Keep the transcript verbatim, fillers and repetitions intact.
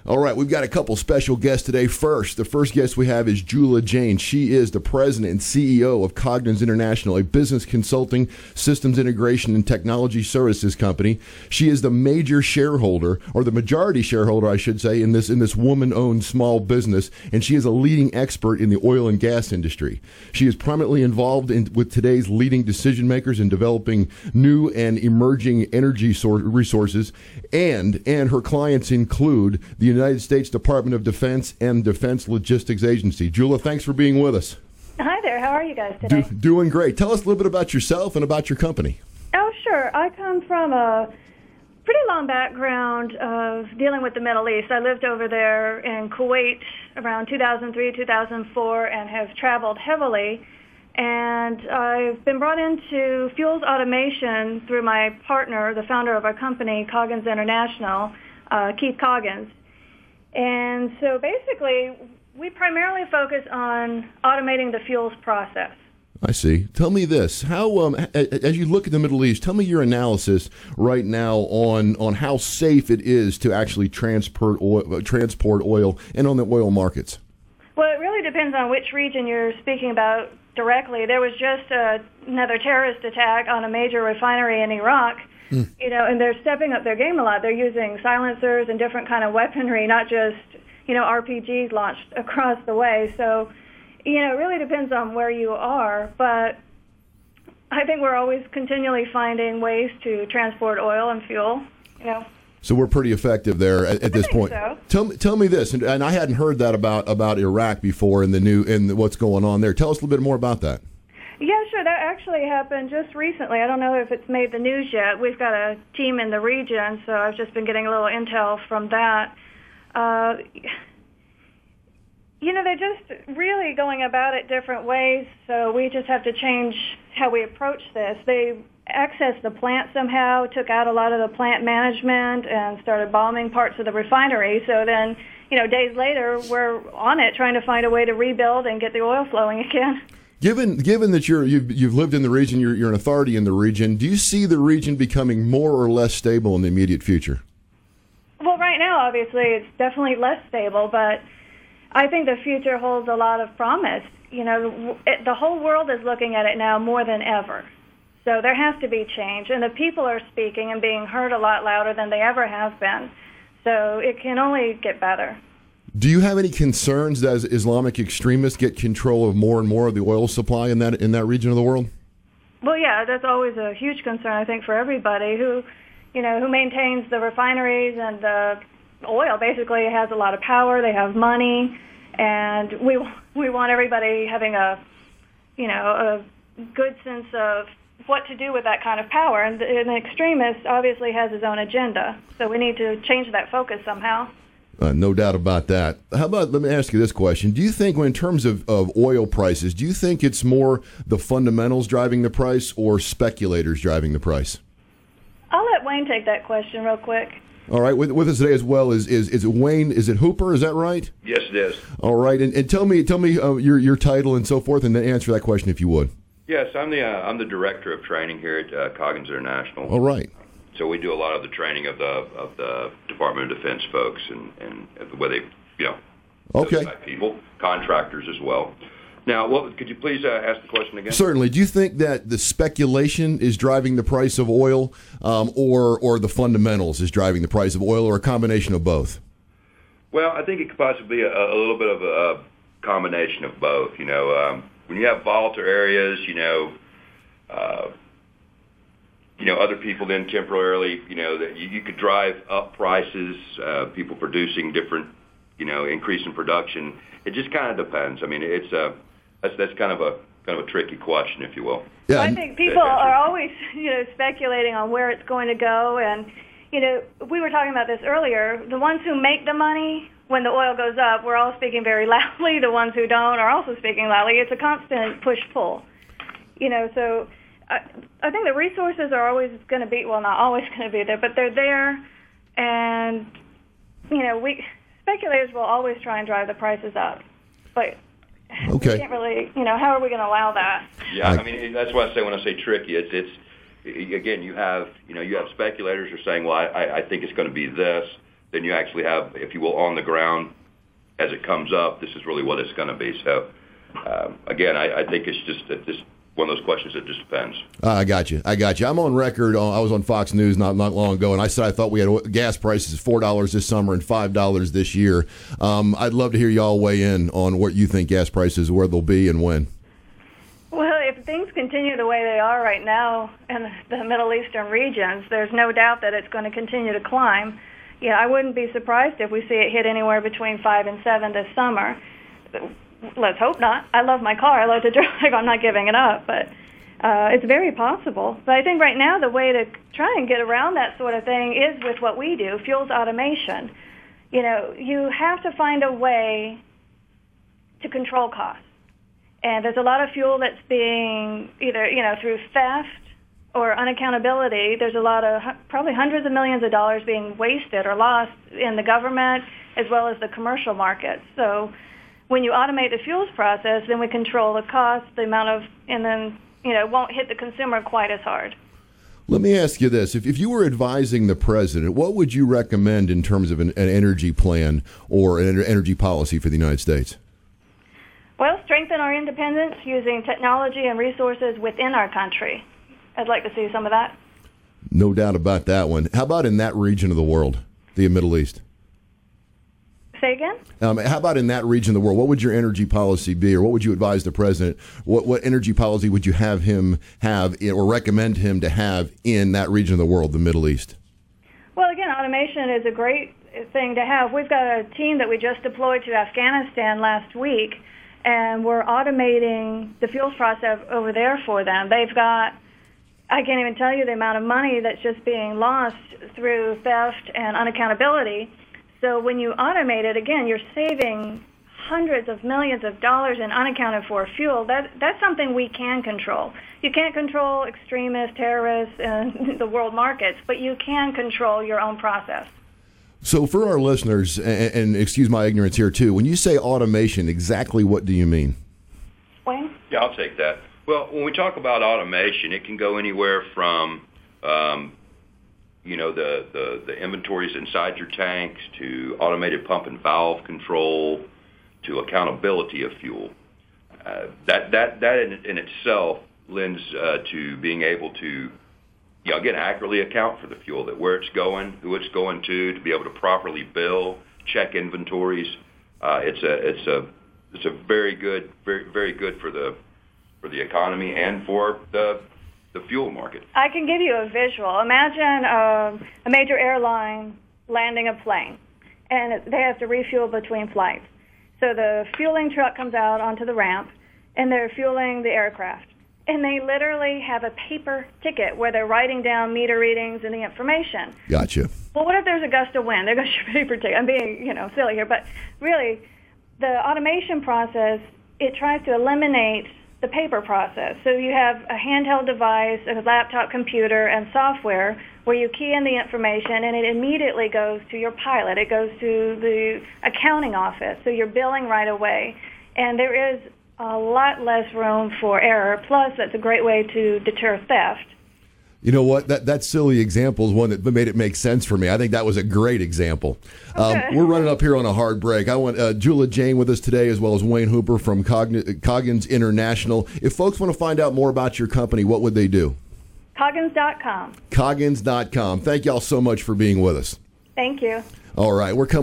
All right, we've got a couple special guests today. First, the first guest we have is Jula Jain. She is the president and C E O of Cognizant International, a business consulting, systems integration, and technology services company. She is the major shareholder, or the majority shareholder, I should say, in this in this woman-owned small business, and she is a leading expert in the oil and gas industry. She is prominently involved in, with today's leading decision makers in developing new and emerging energy sor- resources, and and her clients include the United States Department of Defense and Defense Logistics Agency. Jula, thanks for being with us. Hi there. How are you guys today? Do, doing great. Tell us a little bit about yourself and about your company. Oh, sure. I come from a pretty long background of dealing with the Middle East. I lived over there in Kuwait around two thousand three, two thousand four, and have traveled heavily. And I've been brought into fuels automation through my partner, the founder of our company, Coggins International, uh, Keith Coggins. And so basically, we primarily focus on automating the fuels process. I see. Tell me this: how, um, as you look at the Middle East, tell me your analysis right now on on how safe it is to actually transport oil, transport oil, and on the oil markets. Well, it really depends on which region you're speaking about directly. There was just a, another terrorist attack on a major refinery in Iraq. Mm. You know, and they're stepping up their game a lot. They're using silencers and different kind of weaponry, not just, you know, R P Gs launched across the way. So, you know, it really depends on where you are. But I think we're always continually finding ways to transport oil and fuel, you know. So we're pretty effective there at, at this I think point. So. Tell me, tell me this, and, and I hadn't heard that about, about Iraq before and the new and what's going on there. Tell us a little bit more about that. Yeah, sure. That actually happened just recently. I don't know if it's made the news yet. We've got a team in the region, so I've just been getting a little intel from that. Uh, you know, they're just really going about it different ways, so we just have to change how we approach this. They accessed the plant somehow, took out a lot of the plant management, and started bombing parts of the refinery. So then, you know, days later, we're on it trying to find a way to rebuild and get the oil flowing again. Given given that you're you've, you've lived in the region, you're, you're an authority in the region, do you see the region becoming more or less stable in the immediate future? Well, right now, obviously, it's definitely less stable, but I think the future holds a lot of promise. You know, it, the whole world is looking at it now more than ever. So there has to be change, and the people are speaking and being heard a lot louder than they ever have been. So it can only get better. Do you have any concerns that as Islamic extremists get control of more and more of the oil supply in that in that region of the world? Well, yeah, that's always a huge concern, I think, for everybody who, you know, who maintains the refineries and the oil. Basically, has a lot of power. They have money, and we we want everybody having a, you know, a good sense of what to do with that kind of power. And an extremist obviously has his own agenda, so we need to change that focus somehow. Uh, no doubt about that. How about, let me ask you this question. Do you think, when in terms of, of oil prices, do you think it's more the fundamentals driving the price or speculators driving the price? I'll let Wayne take that question real quick. All right. With, with us today as well is, is is it Wayne? Is it Hooper? Is that right? Yes, it is. All right. And, and tell me tell me uh, your your title and so forth, and then answer that question if you would. Yes, I'm the uh, I'm the director of training here at uh, Coggins International. All right. So we do a lot of the training of the of the Department of Defense folks, and and where they, you know, okay, people, contractors as well. Now, what, could you please uh, ask the question again? Certainly. Do you think that the speculation is driving the price of oil, um, or or the fundamentals is driving the price of oil, or a combination of both? Well, I think it could possibly be a, a little bit of a, a combination of both. You know, um, when you have volatile areas, you know. Uh, You know, other people then temporarily, you know, that you, you could drive up prices, uh, people producing different, you know, increase in production. It just kind of depends. I mean, it's a, that's, that's kind of a, kind of a tricky question, if you will. Yeah. Well, I think people are always, you know, speculating on where it's going to go. And, you know, we were talking about this earlier. The ones who make the money when the oil goes up, we're all speaking very loudly. The ones who don't are also speaking loudly. It's a constant push-pull, you know, so I, I think the resources are always going to be, well, not always going to be there, but they're there, and, you know, we speculators will always try and drive the prices up, but okay. we can't really, you know, how are we going to allow that? Yeah, I mean, that's why I say when I say tricky, it's, it's again, you have, you know, you have speculators who are saying, well, I, I think it's going to be this. than you actually have, if you will, on the ground as it comes up. This is really what it's going to be. So, uh, again, I, I think it's just that this one of those questions that just depends. Uh, I got you. I got you. I'm on record. On, I was on Fox News not not long ago, and I said I thought we had gas prices four dollars this summer and five dollars this year. Um, I'd love to hear y'all weigh in on what you think gas prices, where they'll be, and when. Well, if things continue the way they are right now in the Middle Eastern regions, there's no doubt that it's going to continue to climb. Yeah, I wouldn't be surprised if we see it hit anywhere between five and seven this summer. Let's hope not. I love my car. I love to drive. I'm not giving it up, but uh, it's very possible. But I think right now the way to try and get around that sort of thing is with what we do, fuels automation. You know, you have to find a way to control costs. And there's a lot of fuel that's being either, you know, through theft or unaccountability. There's a lot of, probably hundreds of millions of dollars being wasted or lost in the government as well as the commercial markets. So when you automate the fuels process, then we control the cost, the amount of, and then, you know, it won't hit the consumer quite as hard. Let me ask you this. If, if you were advising the president, what would you recommend in terms of an, an energy plan or an energy policy for the United States? Well, strengthen our independence using technology and resources within our country. I'd like to see some of that. No doubt about that one. How about in that region of the world, the Middle East? Say again? Um, how about in that region of the world? What would your energy policy be, or what would you advise the president? What what energy policy would you have him have or recommend him to have in that region of the world, the Middle East? Well, again, automation is a great thing to have. We've got a team that we just deployed to Afghanistan last week, and we're automating the fuels process over there for them. They've got, I can't even tell you the amount of money that's just being lost through theft and unaccountability. So when you automate it, again, you're saving hundreds of millions of dollars in unaccounted for fuel. That that's something we can control. You can't control extremists, terrorists, and the world markets, but you can control your own process. So for our listeners, and, and excuse my ignorance here too, when you say automation, exactly what do you mean? Wayne? Yeah, I'll take that. Well, when we talk about automation, it can go anywhere from um, you know, the, the, the inventories inside your tanks, to automated pump and valve control, to accountability of fuel. Uh, that that that in, in itself lends uh, to being able to, you know, again, accurately account for the fuel, that where it's going, who it's going to, to be able to properly bill, check inventories. Uh, it's a it's a it's a very good very very good for the for the economy and for the the fuel market. I can give you a visual. Imagine um, a major airline landing a plane, and they have to refuel between flights. So the fueling truck comes out onto the ramp, and they're fueling the aircraft. And they literally have a paper ticket where they're writing down meter readings and the information. Gotcha. Well, what if there's a gust of wind? There goes your paper ticket. I'm being, you know, silly here, but really, the automation process, it tries to eliminate the paper process. So you have a handheld device, a laptop computer, and software where you key in the information, and it immediately goes to your pilot. It goes to the accounting office, so you're billing right away. And there is a lot less room for error. Plus, that's a great way to deter theft. You know what? That that silly example is one that made it make sense for me. I think that was a great example. Okay. Um, we're running up here on a hard break. I want uh, Jula Jane with us today, as well as Wayne Hooper from Cogn- Coggins International. If folks want to find out more about your company, what would they do? Coggins dot com. Coggins dot com. Thank y'all so much for being with us. Thank you. All right. We're coming.